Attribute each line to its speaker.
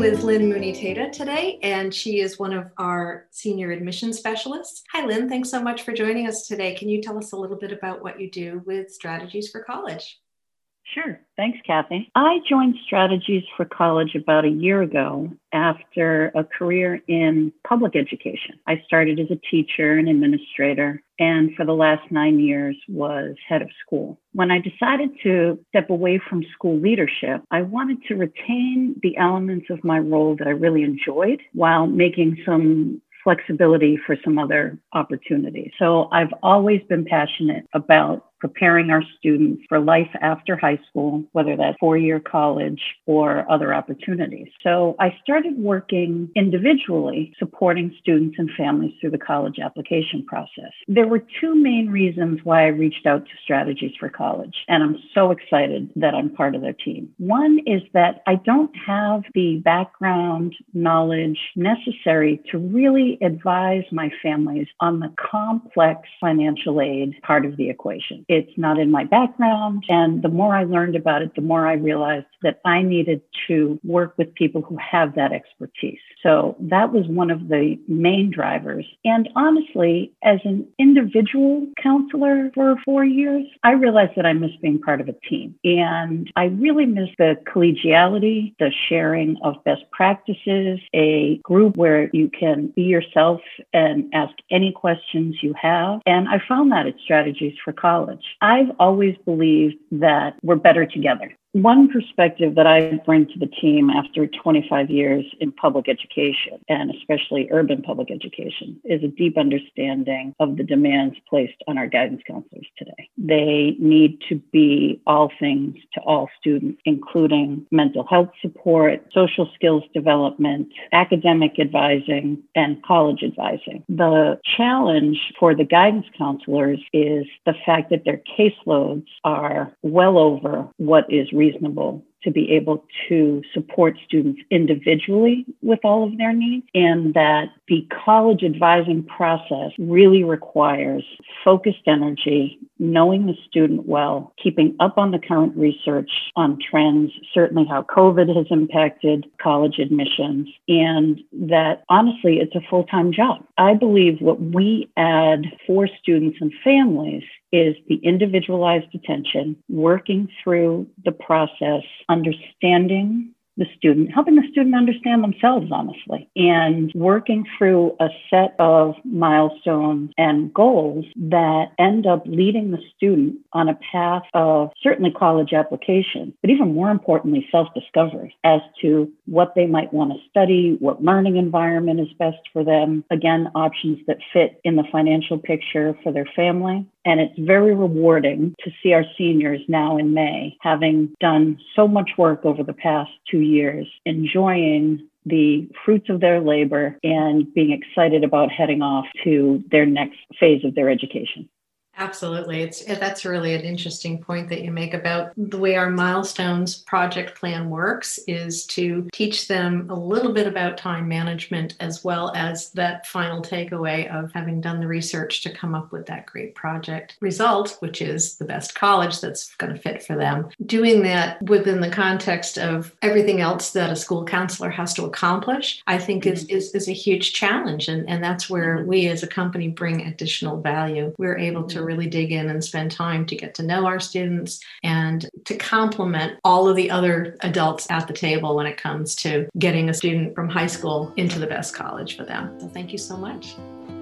Speaker 1: with Lynn Mooney-Tata today, and she is one of our senior admission specialists. Hi, Lynn. Thanks so much for joining us today. Can you tell us a little bit about what you do with Strategies for College?
Speaker 2: Sure. Thanks, Kathy. I joined Strategies for College about a year ago after a career in public education. I started as a teacher and administrator, and for the last 9 years was head of school. When I decided to step away from school leadership, I wanted to retain the elements of my role that I really enjoyed while making some flexibility for some other opportunities. So I've always been passionate about preparing our students for life after high school, whether that's four-year college or other opportunities. So I started working individually, supporting students and families through the college application process. There were two main reasons why I reached out to Strategies for College, and I'm so excited that I'm part of their team. One is that I don't have the background knowledge necessary to really advise my families on the complex financial aid part of the equation. It's not in my background. And the more I learned about it, the more I realized that I needed to work with people who have that expertise. So that was one of the main drivers. And honestly, as an individual counselor for 4 years, I realized that I missed being part of a team. And I really missed the collegiality, the sharing of best practices, a group where you can be yourself and ask any questions you have. And I found that at Strategies for College. I've always believed that we're better together. One perspective that I bring to the team after 25 years in public education, and especially urban public education, is a deep understanding of the demands placed on our guidance counselors today. They need to be all things to all students, including mental health support, social skills development, academic advising, and college advising. The challenge for the guidance counselors is the fact that their caseloads are well over what is reasonable to be able to support students individually with all of their needs, and that the college advising process really requires focused energy, knowing the student well, keeping up on the current research on trends, certainly how COVID has impacted college admissions, and that honestly, it's a full-time job. I believe what we add for students and families is the individualized attention, working through the process, understanding the student, helping the student understand themselves, honestly, and working through a set of milestones and goals that end up leading the student on a path of certainly college application, but even more importantly, self-discovery as to what they might want to study, what learning environment is best for them. Again, options that fit in the financial picture for their family. And it's very rewarding to see our seniors now in May, having done so much work over the past 2 years, enjoying the fruits of their labor and being excited about heading off to their next phase of their education.
Speaker 1: Absolutely. That's really an interesting point that you make about the way our milestones project plan works, is to teach them a little bit about time management, as well as that final takeaway of having done the research to come up with that great project result, which is the best college that's going to fit for them. Doing that within the context of everything else that a school counselor has to accomplish, I think is a huge challenge. And that's where we as a company bring additional value. We're able to really dig in and spend time to get to know our students and to complement all of the other adults at the table when it comes to getting a student from high school into the best college for them. So thank you so much.